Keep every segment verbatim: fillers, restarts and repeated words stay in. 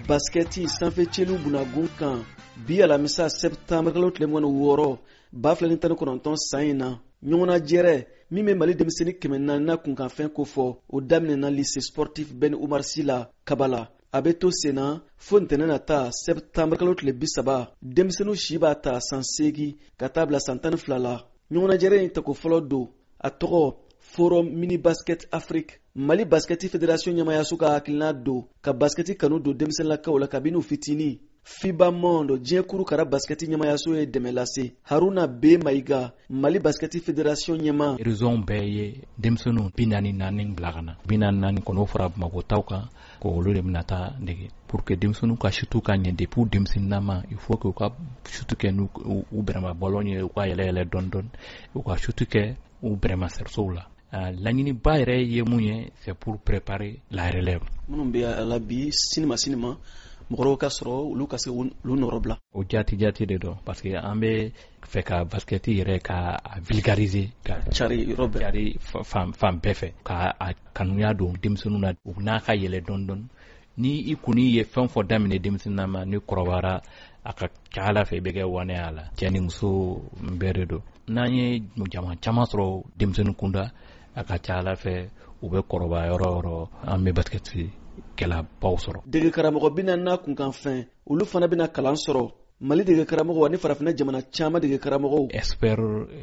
basketi sanfɛ celu bunagun kan bi alamisa septembre kalo tile mugan ni wɔɔrɔ ba fila ni tan ni kɔnɔntɔn san in na ɲɔgɔnna jɛrɛ min bɛ mali denmisɛnnin kɛmɛ naani kunkanfɛn ko fɔ o daminɛna lycée sportif Ben Umar Sy la Kabala. A bɛ to sen na fo ntɛnɛn nata septembre kalo tile bi saba denmisɛnninw si b'a ta san seegin ka taa bila san tan ni fila la. ɲɔgɔnna jɛrɛ in tako fɔlɔ don a tɔgɔ Forum Mini Basket Afrique. Mali Basketi Fédération ɲɛmayaso ka hakilina don ka basketi kanu don denmisɛnninlakaw la kabini u fitini. FIBA Monde diɲɛ kuru kara basketi ɲɛmayaso ye dɛmɛ lase. Haruna B. Mayiga, Mali Basketi Fédération ɲɛma. Raison bɛɛ ye denmisɛnninw bi naani naani bila ka na. Bi naani naani kɔnɔ o fara Bamakɔ taw kan ko olu de bɛna taa dege pour que denmisɛnninw ka chutu ka ɲɛ depuis denmisɛnninnama il faut que u ka chutu kɛ n'u u bɛrɛma bɔlɔn ye u ka yɛlɛ yɛlɛ dɔɔni dɔɔni u ka chutu kɛ u bɛrɛma sɛrisow la. Uh, laɲiniba yɛrɛ ye mun ye c'est pour préparer la relève. Minnu bɛ a la bi sinima sinima mɔgɔw ka sɔrɔ olu ka se olu nɔrɔ bila. O jati jati de don parce que an bɛ fɛ ka basketi yɛrɛ ka vulgariser ka cari yɔrɔ bɛɛ cari fan fan bɛɛ fɛ ka a kanuya don denmisɛnninw na u n'a ka yɛlɛ dɔɔni dɔɔni ni i kɔni ye fɛn fɔ daminɛ denmisɛnnin ma ni kɔrɔbayara a ka ca Ala fɛ i bɛ kɛ waneya la cɛ ni muso bɛɛ de don n'an ye jama caman sɔrɔ denmisɛnnin kunda a ka ca Ala fɛ u bɛ kɔrɔbaya yɔrɔ yɔrɔ an bɛ basketi kɛlabaw sɔrɔ. Dege karamɔgɔ bi naani kunkan fɛn olu fana bɛna kalan sɔrɔ. Mali dege karamɔgɔ ani farafinna jamana caman dege karamɔgɔw. Expert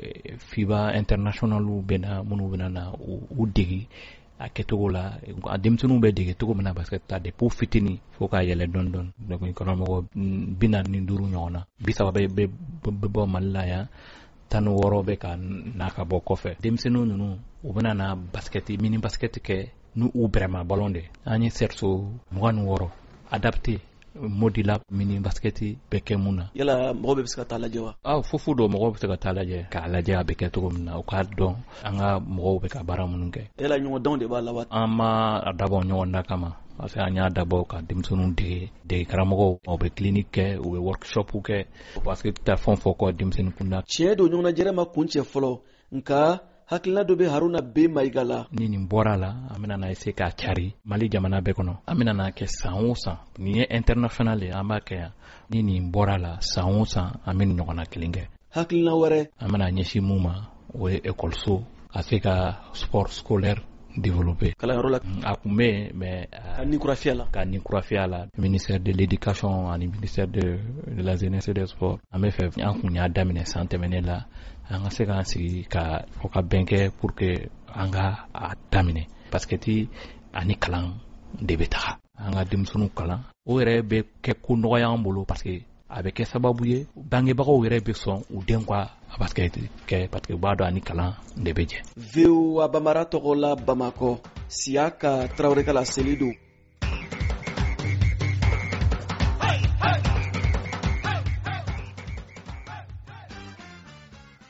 FIBA international bɛna minnu bɛna na u dege a kɛcogo la a denmisɛnninw bɛ dege cogo min na basket ta depuis fitini fo ka yɛlɛ dɔɔni dɔɔni donc karamɔgɔ bi naani ni duuru ɲɔgɔn na bi saba bɛ bɔ Mali la yan tan ni wɔɔrɔ bɛ ka na ka bɔ kɔfɛ denmisɛnninw ninnu u bɛna na basketi mini basketi kɛ n'u bɛrɛma ballon de an ye serso mugan ni wɔɔrɔ adapté modila mini basketi bɛ kɛ mun na yala mɔgɔ bɛ se ka taa lajɛ wa? Ah fofu dɔ mɔgɔ bɛ se ka taa lajɛ k'a lajɛ a bɛ kɛ cogo min na u k'a dɔn an ka mɔgɔw bɛ ka baara minnu kɛ. Yala ɲɔgɔndanw de b'a la wa? An ma a dabɔ ɲɔgɔn da kama parce que an y'a dabɔ ka denmisɛnninw dege dege karamɔgɔw u bɛ clinique kɛ u bɛ workshop kɛ parce que taa fɛn fɔ kɔ denmisɛnnin kunda. Tiɲɛ don ɲɔgɔnna jɛrɛ ma kun cɛ fɔlɔ nka hakilina dɔ bɛ Haruna B. Mayiga la. Ni nin bɔra la an bɛna na essayer k'a cari Mali jamana bɛɛ kɔnɔ an bɛna na kɛ san o san nin ye international ye an b'a kɛ yan ni nin bɔra la san o san an bɛ nin ɲɔgɔnna kelen kɛ. Hakilina wɛrɛ an bɛna ɲɛsin mun ma o ye école ka se ka sport scolaire développer. Kalanyɔrɔ la a kun bɛ yen mais ka nin kurafiya la ka nin kurafiya la ministère de l'éducation ani ministère de, de la jeunesse et des sports an bɛ fɛ an kun y'a daminɛ san tɛmɛnen la an ka se k'an sigi ka fɔ ka bɛn kɛ pour que an ka a daminɛ basketi ani kalan de bɛ taga an ka denmisɛnninw kalan o yɛrɛ bɛ kɛ ko nɔgɔya an bolo parce que a bɛ kɛ sababu ye bangebagaw yɛrɛ bɛ sɔn u den ka basketi kɛ parce que u b'a dɔn ani kalan de bɛ jɛ. V O A Bamara tɔgɔ la Bamakɔ Siyaka Tarawele ka la Selidu.